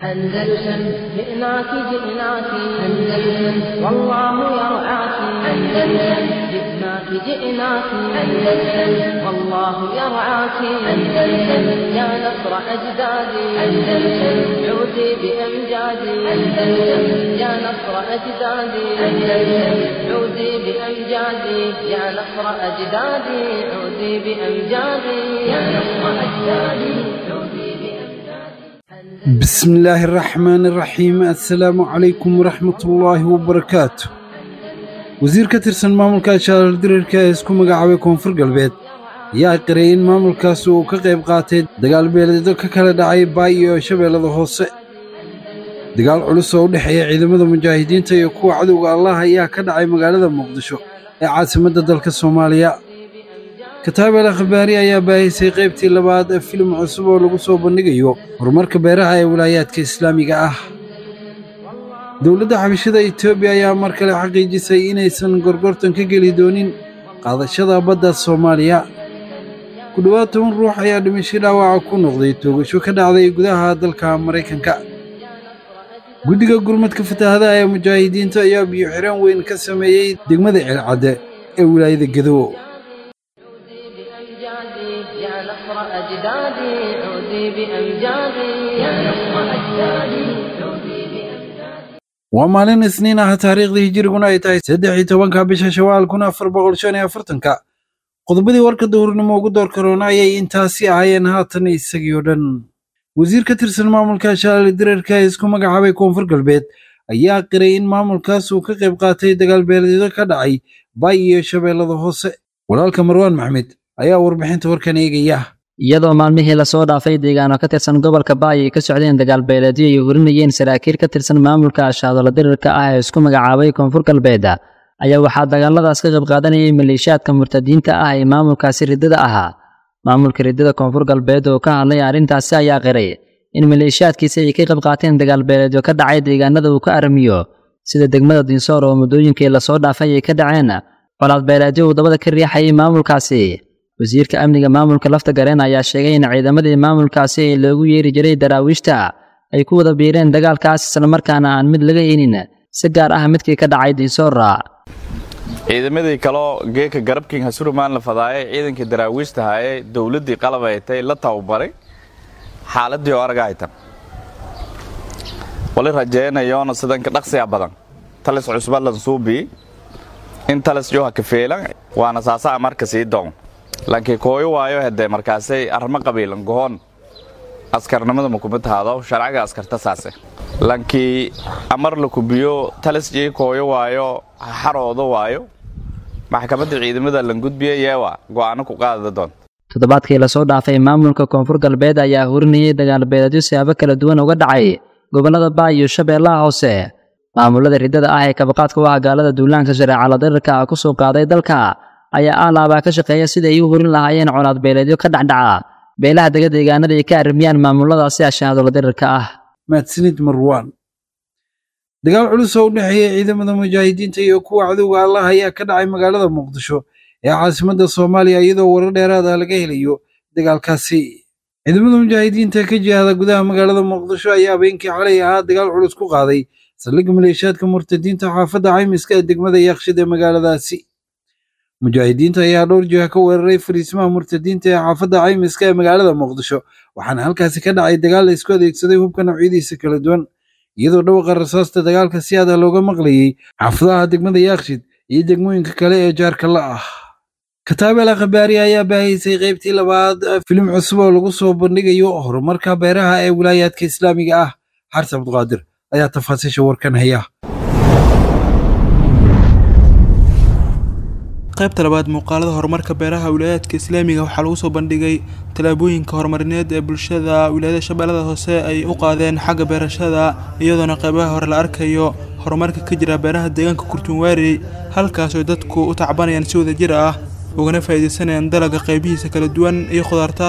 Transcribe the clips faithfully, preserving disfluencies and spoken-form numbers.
أندلسن جئناك جئناك أندلسن والله يرعاك أندلسن جئناك جئناك أندلسن والله يرعاك أندلسن يا نصر أجدادي أندلسن عودي بأمجادي أندلسن يا نصر أجدادي أندلسن عودي بأمجادي يا نصر أجدادي عودي بأمجادي يا نصر أجدادي عودي بسم الله الرحمن الرحيم السلام عليكم ورحمة الله وبركاته وزير كترسن مامولكا شارل ديركا اسكو مغاعبي كونفور galbeed yaa qireen maamulkaas uu ka qayb qaatay dagaal beeleed ka kala dhacay Baay iyo Shabeellada Hoose dagaal culus oo u dhaxeeya ciidamada mujaahidiinta iyo kuwa cadawga Allah ayaa ka dhacay magaalada Muqdisho ee caasimadda dalka Soomaaliya كتاب الأخباري ayaa baahisay qaybtii labaad ee film cusub oo lagu soo bandhigayo horumarka beeraha ee wilaayadka Islaamiga ah. Dawladda xabashada Itoobiya ayaa mar kale xaqiijisay inaysan gorgortan ka gali doonin qaadashada badda Soomaaliya. Ku dhawaad toban ruux ayaa dhimasho dhaawac ku noqday toogasho ka dhacday gudaha dalka Mareykanka. Guddiga gurmadka fatahaada ee mujaahidiinta ayaa biyo xiran weyn ka sameeyay degmada Cilcade ee wilaayada Gedo. يا نصر أجدادي عودي بأمجادي يا نصر أجدادي عودي بأمجادي ومالين اثنين آه تاريخ ذي هجرقنا يتاي سدحي توانكا بشا شوال كنا فربغل شاني أفرتنكا قضبدي ورك دور نموغو دور كورونا يي انتاسي آيان هاتني السجيودن وزير كترسن مامولكا شال ديركا اسكو مغاعبي كونفور galbeed ayaa qiray in maamulkaas uu ka qayb qaatay dagaal beeleed ka dhacay Baay iyo Shabeellada Hoose. walaalka Marwaan Maxmed ayaa warbixinta warkan eegaya iyadoo maalmihii la soo dhaafay deegaano ka tirsan gobolka Baay ay ka socdeen dagaal beeleedyo ay hurinayeen saraakiil ka tirsan maamulka Shabeellada Dirirka ah ee isku magacaabay Koonfur Galbeed ayaa waxaa dagaaladaas ka qayb qaadanayay maleeshiyaadka murtadiinta ah ee maamulkaasi ridada ahaa maamulka ridada Koonfur Galbeed oo ka hadlay arrintaasi ayaa qiray in maleeshiyaadkiisa ay ka qayb qaateen dagaal beeleedyo ka dhacay deegaanada uu ka armiyo sida degmada Dinsoor oo mudooyinkii la soo dhaafay ay ka dhaceen walaal beeleedyo wadada ka riixay maamulkaasi. wasiirka amniga maamulka lafta gareen ayaa sheegay in ciidamadii maamulkaasi ee loogu yeeri jiray daraawiishta ay ku wada biireen dagaalkaas isla markaana aan mid laga eenin si gaar ah midkii ka dhacay Dinsoor. ciidamadii kale geeka garabkiin hasurumaan la fadaayay ciidankii daraawiishta haye dawladii qalabaytay la tababaray xaaladii aragaytan wali rajeenayo sidan ka dhaqsiya badan talis cusub la suubi in talis joo ka feelan waana saasa marka sii doon laakiin kooyo waayo hadee markaasay arma qabiilan goon askarnimada ma kuma taado sharciga askarta saase laakiin amar la kubiyo talis jee kooyo waayo xaroodo waayo maxkamadda ciidamada la gudbiyay yeewa go'aano ku qaada doon. toddobaadkii la soo dhaafay maamulka Koonfur Galbeed ayaa hurinayay dagaal beeleedyo siyaabo kala duwan uga dhacay gobolada Baay iyo Shabeellaha Hoose. maamulada ridada ah ee kabaqaadka waa gaalada duulaanka shareecada dirirka ah ku soo qaaday dalka ayaa alaaba ka shaqeeya sida ay u horin lahaayeen colaad beeleedyo ka dhacdhaca beelaha daga deegaanada ay ka armiyaan maamuladaasi Shabeellada Dirirka ah. Mahadsanid Marwaan. dagaal culus oo u dhaxeeya ciidamada mujaahidiinta iyo kuwa cadawga Allah ayaa ka dhacay magaalada Muqdisho ee caasimadda Soomaaliya iyadoo warar dheeraad ah laga helayo dagaalkaasi. ciidamada mujaahidiinta ka jihada gudaha magaalada Muqdisho ayaa habeenkii xalay ahaa dagaal culus ku qaaday saldhigga maleeshiyaadka murtadiinta xaafadda Caymiska ee degmada Yaaqshiid ee magaaladaasi. mujaahidiinta ayaa dhowr jiha ka weeraray fariisimaha murtadiinta ee xaafadda Caymiska ee magaalada Muqdisho waxaana halkaasi ka dhacay dagaal la isku adeegsaday hubka noocyadiisa kala duwan iyadoo dhawaqa rasaasta dagaalka si aad ah looga maqlayay xaafadaha degmada Yaaqshiid iyo degmooyinka kale ee jaarka la ah. Kitaab al-Akhbaari ayaa baahisay qaybtii labaad film cusub oo lagu soo bandhigayo horumarka beeraha ee wilaayadka Islaamiga ah. Xarsan Abdulqaadir ayaa tafaasiisha warkan haya. qaybta labaad muuqaalada horumarka beeraha wilaayadka Islaamiga waxa lagu soo bandhigay talaabooyinka horumarineed ee bulshada wilaayada Shabeellada Hoose ay u qaadeen xagga beerashada iyadoo qaybaha hore la arkayo horumarka ka jira beeraha deegaanka Kurtunwaari halkaas oo dadku u tacbanayaan si wada jir ah ugana faa'iideysanayaan dalagga qaybihiisa kala duwan iyo khudaarta.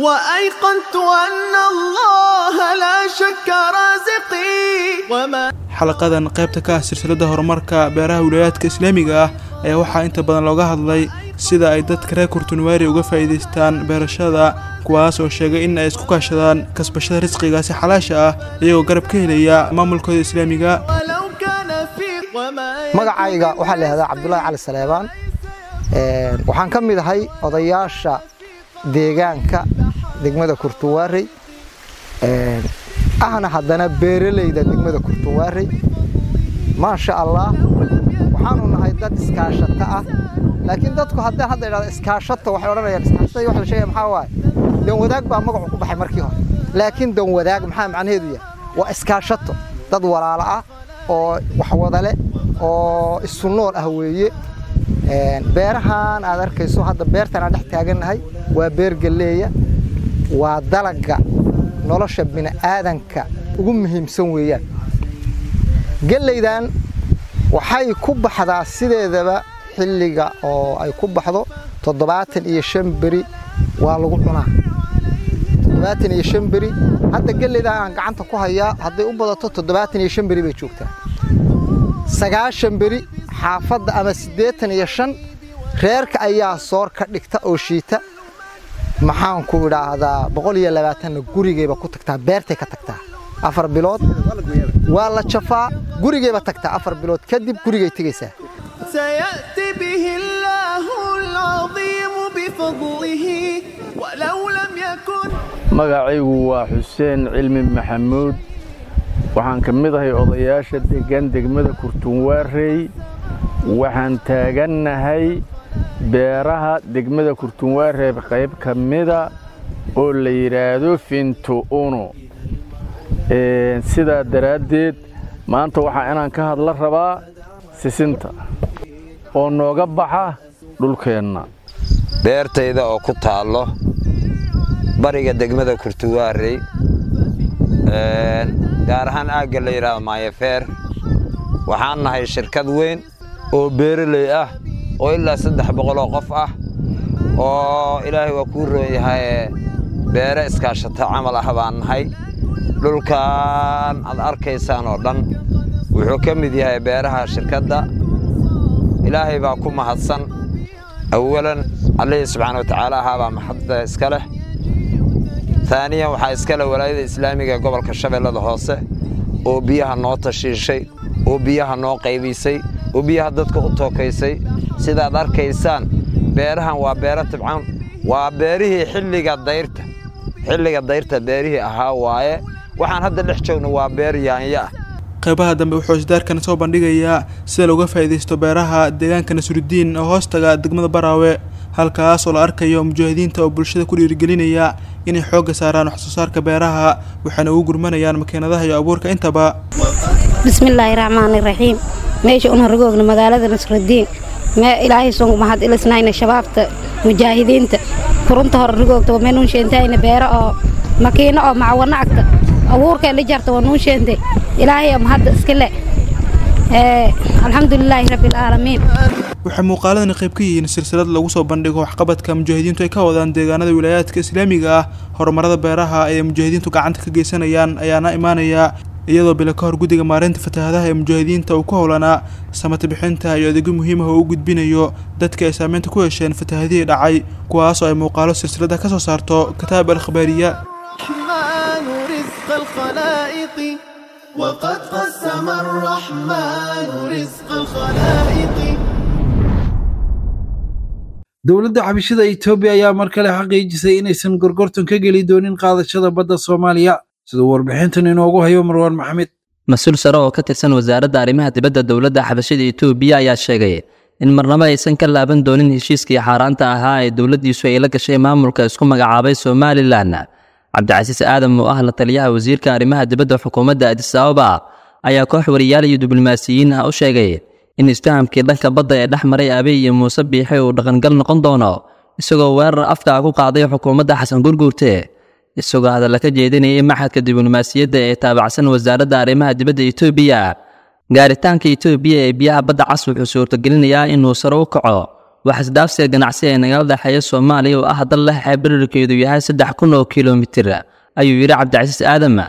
وأيقنت أن الله لا شك رازقي وما xalaqadan qaybta ka ah silsiladda horumarka beeraha wilayaadka islaamiga ah ayaa waxaa inta badan looga hadlay sida ay dadka reer kurtunwaari uga faa'iidaystaan beerashada kuwaas oo sheegay in ay isku kaashadaan kasbashada risqigaasi xalaasha ah iyagoo garab ka helaya maamulkooda islaamiga. magacayga waxaa la yidhahdaa cabdullaahi cali saleebaan waxaan ka mid ahay odayaasha deegaanka degmada kurtunwaarey ahna haddana beeralayda degmada kurtunwaarey maasha allah waxaanu nahay dad iskaashata ah laakiin dadku haddaan hadda idhahdo iskaashato waxay odhanayaan iskaashatada wax la sheegaya maxaa waaye dan wadaag baa magacu ku baxay markii hore laakiin dan wadaag maxaa macnaheedu yahay waa iskaashato dad walaalo ah oo wax wada leh oo isu nool ah weeye beerahan aad arkayso hadda beertan aan dhex taagannahay waa beer galleeya waa dalaga nolosha bini'aadanka ugu muhiimsan weeyaan gallaydan waxay ku baxdaa sideedaba xilliga oo ay ku baxdo toddobaatan iyo shan beri waa lagu cunaa toddobaatan iyo shan beri hadda gallaydan aan gacanta ku hayaa hadday u badato toddobaatan iyo shan beri bay joogtaa sagaashan beri xaafadda ama siddeetan iyo shan reerka ayaa soor ka dhigta oo shiita maxaan ku idhaahdaa boqol iyo labaatanna gurigayba ku tagtaa beertay ka tagtaa afar bilood waa la jafaa gurigayba tagtaa afar bilood kadib gurigay tegaysaa سيأتي به الله العظيم بفضله ولو لم يكن magacaygu waa xuseen cilmi maxamuud waxaan ka mid ahay odayaasha degan degmada kurtunwaarey waxaan taagannahay beeraha degmada kurtunwaarey qayb ka mida oo la yiraahdo finto uno ee sida daraaddeed maanta waxa inaan ka hadla rabaa sisinta oo nooga baxa dhulkeenna beertayda oo ku taalo bariga degmada kurtunwaarey ee gaar ahaan aagga la yiraahdo Maayafeer waxaan nahay shirkad weyn oo beeraley ah oo ilaa saddex boqol oo qof ah oo ilaahay waa ku rooyahay beere iskaashata camal ah baan nahay dhulkan aad arkaysaan oo dhan wuxuu ka mid yahay beeraha shirkadda ilaahay baa ku mahadsan awalan Allah subhanahu wa ta'ala haba mahadda iska leh ثانيا waxaa iska leh walaayada islaamiga gobolka Shabeellada Hoose oo biyaha noo tashiishay oo biyaha noo qaybisay oo biyaha dadka u tookaysay sida aad arkaysaan beerahan waa beero tabcan waa beerihii xilliga dayrta xilliga dayrta beerihii ahaa waaye waxaan hadda dhex joogno waa beer yaanya qaybaha dambe wuxuu isdaarkan soo bandhigayaa sida looga faa'iideysto beeraha deegaanka Nasruddin oo hoostaga degmada Baraawe halkaas oo la arkayo mujaahidiinta oo bulshada ku dhiirigelinaya inay xoog saaraan wax soo saarka beeraha waxaana ugu gurmanayaan makiinadaha iyo abuurka intaba. bismillaahir rahmaanir rahiim meesha una rogoogna magaalada Nasruddin ma ilaahay soo mahad ilisnayna shabaabta mujaahidiinta furunta hor rogoogta meenun sheentayna beera oo makiina oo macwana agta abuurka la jarto wanuu sheentay ilaahay mahad iska leh ee alxamdulillaahi rabbil aalamiin. waxay muuqaaladani qayb ka yihiin silsilad lagu soo bandhigo waxqabadka mujaahidiintu ay ka wadaan deegaanada wilayaadka islaamiga ah horumarada beeraha ay mujaahidiintu gacanta ka geysanayaan ayaana imaanaya iyadoo bila ka hor gudiga maareynta fatahaadaha ee mujaahidiinta uu ku howlanaa samata bixinta iyo adeegyo muhiim ah oo u gudbinayo dadka ay saameynta ku yeesheen fatahaadihii dhacay kuwaas oo ay muuqaalo silsilada ka soo saarto kitaab al-khabaariya. وقد قسم الرحمن رزق الخلائق. dowladda xabashada Itoobiya ayaa mar kale xaqiijisay inaysan gorgortan ka gali doonin qaadashada badda Soomaaliya sida warbixintan inoogu hayo Marwan Maxamed. mas'uul sare oo ka tirsan wasaaradda arrimaha dibadda dowladda xabashada Itoobiya ayaa sheegay in marnaba aysan ka laaban doonin heshiiskii xaaraanta ahaa ee dowladdiisu ay la gashay maamulka isku magacaabay Somaliland. cabdicasiis aadan oo ah la taliyaha wasiirka arrimaha dibadda xukuumadda Addis Ababa ayaa koox wariyaal iyo diblomaasiyiin ah u sheegay in istahamkii dhanka badda ee dhexmaray Abiy iyo Muuse Biixi uu dhaqangal noqon doono isagoo weerar afka ku qaaday xukuumadda Xasan Gurguurte isagoo hadal ka jeedinayay maxadka diblomaasiyadda ee taabacsan wasaaradda arrimaha dibadda Itoobiya. gaaritaanka Itoobiya ee biyaha badda cas wuxuu suurtagelinayaa inuu sare u kaco wax isdhaafsiga ganacsi ee nagala dhexeeya Soomaaliya oo ah dal leh xeeb dhererkeedu yahay saddex kun oo kiiloomitir ayuu yiri cabdicasiis aadan.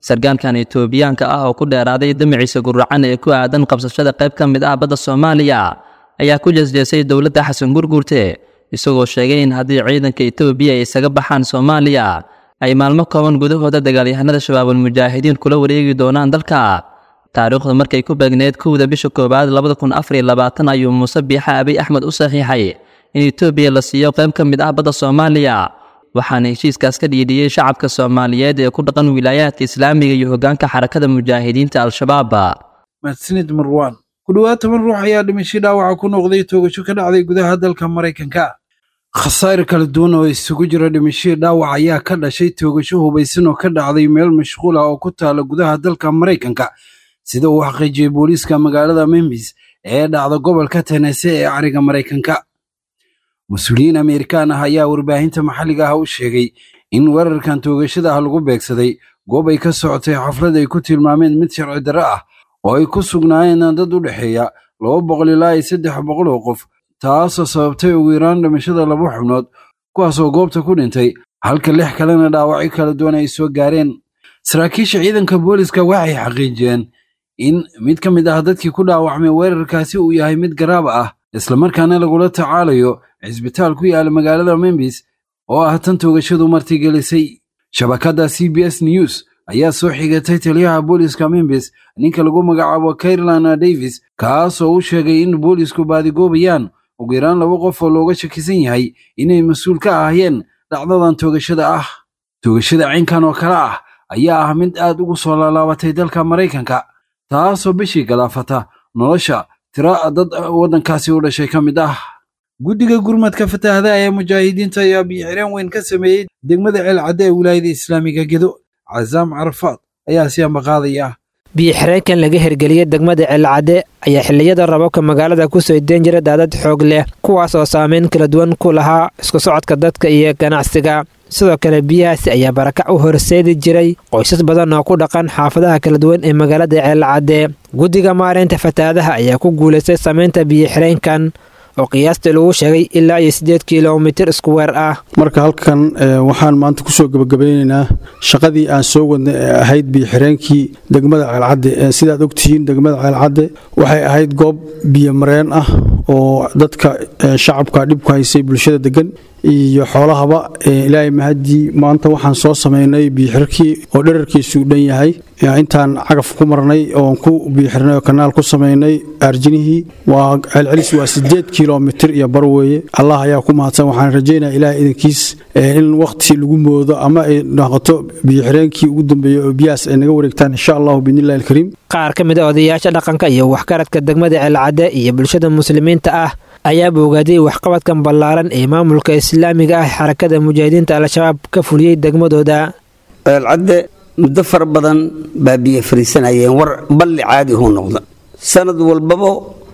sargaalkan Itoobiyaanka ah oo ku dheeraaday damaciisa guracan ee ku aadan qabsashada qayb ka mid ah badda Soomaaliya ayaa ku jeesjeesay dowladda Xasan Gurgurte isagoo sheegay in haddii ciidanka Itoobiya ay isaga baxaan Soomaaliya ay maalmo kooban gudahooda dagaalyahanada shabaabul mujaahidiin kula wareegi doonaan dalka. taariikhdu markay ku beegneed kowda bisha koowaad labada kun afar iyo labaatan ayuu Muuse Biixi Abiy Axmed u saxiixay in Itoobiya la siiyo qayb ka mid ah badda Soomaaliya, waxaana heshiiskaas ka dhiidhiyay shacabka Soomaaliyeed ee ku dhaqan wilaayadka Islaamiga iyo hoggaanka xarakada mujaahidiinta Al-Shabaab. mahadsanid Marwan. ku dhawaad toban ruux ayaa dhimasho dhaawac ku noqday toogasho ka dhacday gudaha dalka Mareykanka. khasaare kala duwan oo isugu jira dhimasho dhaawac ayaa ka dhashay toogasho hubaysan oo ka dhacday meel mashquul ah oo ku taala gudaha dalka Mareykanka, sida uu xaqiijiyay booliiska magaalada Memphis ee dhacda gobolka Tennessee ee ariga Mareykanka. mas-uuliyiin Ameerikaan ah ayaa warbaahinta maxalliga ah u sheegay in weerarkan toogashada ah lagu beegsaday goob ay ka socotay xaflad ay ku tilmaameen mid sharci darro ah oo ay ku sugnaayeen dad u dhexeeya laba boqol ilaa iyo saddex boqol oo qof, taasoo sababtay ugu yaraan dhimashada laba xubnood kuwaasoo goobta ku dhintay halka lix kalena dhaawacyo kala duwan ay soo gaareen. saraakiisha ciidanka booliiska waxay xaqiijiyeen in mid ka mid ah dadkii ku dhaawacmay weerarkaasi uu yahay mid garaab ah, islamarkaana lagula tacaalayo cisbitaal ku yaala magaalada Memphis oo ah tan toogashadu martigelisay. shabakadda C B S News ayaa soo xigatay taliyaha booliiska Memphis ninka lagu magacaabo Caroline Davis, kaasoo u sheegay in booliisku baadigoobayaan ugu yaraan laba qof oo looga shakisan yahay inay mas-uul ka ahaayeen dhacdadan toogashada ah. toogashada caynkan oo kale ah ayaa ah mid aad ugu soo laalaabatay dalka Mareykanka, taasoo bishii galaafata nolosha tira dad waddankaasi u dhashay ka mid ah. guddiga gurmadka fatahaada ee mujaahidiinta ayaa biyo-xireen weyn ka sameeyey degmada Ceelcadde ee wilaayada Islaamiga Gedo. Cazaam Carafaad ayaa si ambaqaadaya. biyo-xireenkan laga hirgeliyey degmada Ceelcadde ayaa xilliyada roobabka magaalada ku soo deen jira daadad xoog leh, kuwaas oo saameyn kala duwan ku lahaa isku socodka dadka iyo ganacsiga. sidoo kale biyahaasi ayaa barakac u horseedi jiray qoysas badan oo ku dhaqan xaafadaha kala duwan ee magaalada Ceelcadde. guddiga maareynta fatahaadaha ayaa ku guulaystay samaynta biyo-xireenkan oo qiyaastii lagu sheegay ilaa iyo siddeed kiiloomitir isku weer ah. marka halkan waxaan maanta ku soo gabagabeynaynaa shaqadii aan soo wadnay ee ahayd biyo-xireenkii degmada Ceelcadde. sidaad ogtihiin degmada Ceelcadde waxay ahayd goob biyo mareen ah oo dadka shacabka dhib ku haysay bulshada degan iyo xoolahaba. ilaahay mahadii maanta waxaan soo sameynay biyo-xirkii oo dherarkiisu dhan yahay intaan cagaf ku marnay oo ku biyo-xirnay oo kanaal ku sameynay arjinihii waa celcelis waa siddeed kiiloomitir iyo bar weeye. allah ayaa ku mahadsan. waxaan rajaynayaa ilaahay idinkiis in waqti lagu moodo ama ay noqoto biyo-xireenkii ugu dambeeyay oo biyaas ay naga wareegtaan insha allahu biidnillaahi alkariim. qaar ka mid ah odayaasha dhaqanka iyo waxgaradka degmada Ceelcadde iyo bulshada muslimiinta ah ayaa boogaaday waxqabadkan ballaaran ee maamulka islaamiga ah xarakada mujaahidiinta Al-Shabaab ka fuliyey degmadooda. Ceelcadde muddo far badan baa biyo fariisanayeen, war balli caadi uu noqda. sanad walbaba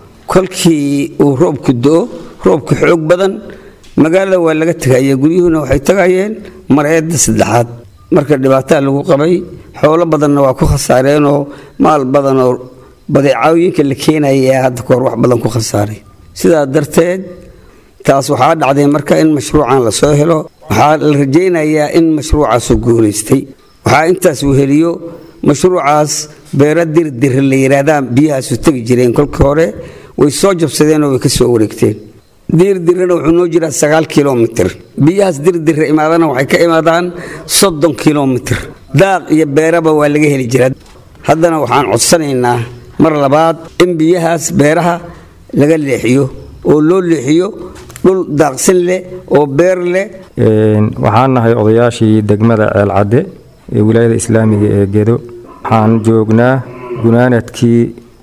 kolkii uu roobku doo roobku xoog badan magaalada waa laga tagayay, guryuhuna waxay tagayeen mareedda saddexaad. marka dhibaatada lagu qabay xoolo badanna waa ku khasaareen oo maal badan oo badeecooyinka la keenayay hadda koor wax badan ku khasaaray. sidaa darteed taas waxaa dhacday marka in mashruucan la soo helo. waxaa la rajaynayaa in mashruucaas uu guulaystay. waxaa intaas uu heliyo mashruucaas beera dirdir la yiraahdaan biyahaas u tagi jireen kolkii hore way soo jabsadeen oo way ka soo wareegteen. dirdirna wuxuu noo jiraa sagaal kiiloomitir. biyahaas dirdir imaadana waxay ka imaadaan soddon kiiloomitir. daaq iyo beeraba waa laga heli jiraa. haddana waxaan codsanaynaa mar labaad in biyahaas beeraha laga leexiyo oo loo leexiyo dhul daaqsin leh oo beer leh. waxaan nahay odayaashii degmada Ceelcadde ee wilaayada Islaamiga ee Gedo. waxaan joognaa gunaanadkii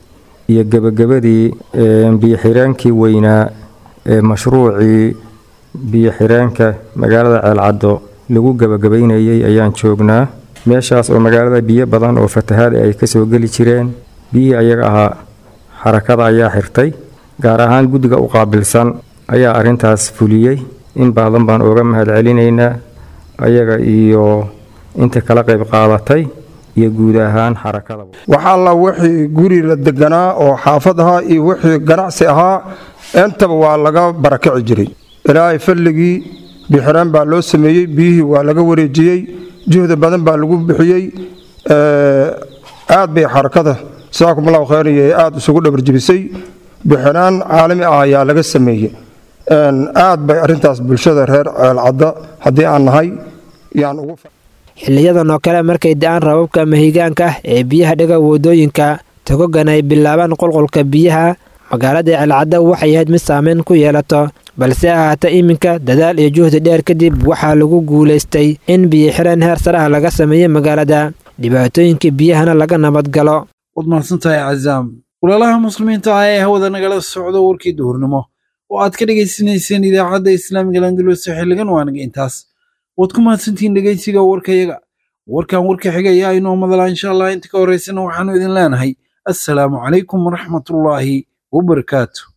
iyo gabagabadii biyo-xireenkii weynaa ee mashruucii biyo-xireenka magaalada Ceelcaddo lagu gabagabeynayay ayaan joognaa. meeshaas oo magaalada biyo badan oo fatahaad ay ka soo geli jireen. biyihii ayaga ahaa xarakada ayaa xirtay, gaar ahaan guddiga u qaabilsan ayaa arrintaas fuliyey. in badan baan uga mahad celinaynaa ayaga iyo inta kala qayb qaadatay iyo guud ahaan xarakada. waxaa la wixii guri la deganaa oo xaafad ahaa iyo wixii ganacsi ahaa intaba waa laga barakaci jiray. ilaahay falligii biyo-xireen baa loo sameeyey, biyihii waa laga wareejiyey, juhdi badan baa lagu bixiyey. aad bay xarakada jazaakum allahu khayran iyo aad isugu dhabarjibisay bixinaan caalami ah ayaa laga sameeyey aad bay arrintaas bulshada reer ceelcadda haddii aan nahay yaan ugu xiliyadan oo kale markay da'aan rababka mahigaanka ah ee biyaha dhiga wadooyinka togogan ay bilaabaan qulqulka biyaha magaalada ceelcadda waxay ahayd mid saameyn ku yeelato balse ahaata iminka dadaal iyo juhdi dheer kadib waxaa lagu guulaystay in biyo xireen heer sare ah laga sameeyey magaalada dhibaatooyinka biyahana laga nabadgalo waad mahadsantahay cazaam walaalaha muslimiinta ah ee hawada nagala socdo warkii duhurnimo oo aad ka dhegaysanayseen idaacadda islaamiga landulus xilligan waanaga intaas waad ku mahadsantihiin dhegaysiga warkayaga warkan warka xigaya inoo madala insha allah inta ka horeysana waxaanu idin leenahay assalaamu calaykum waraxmatullaahi wabarakaatu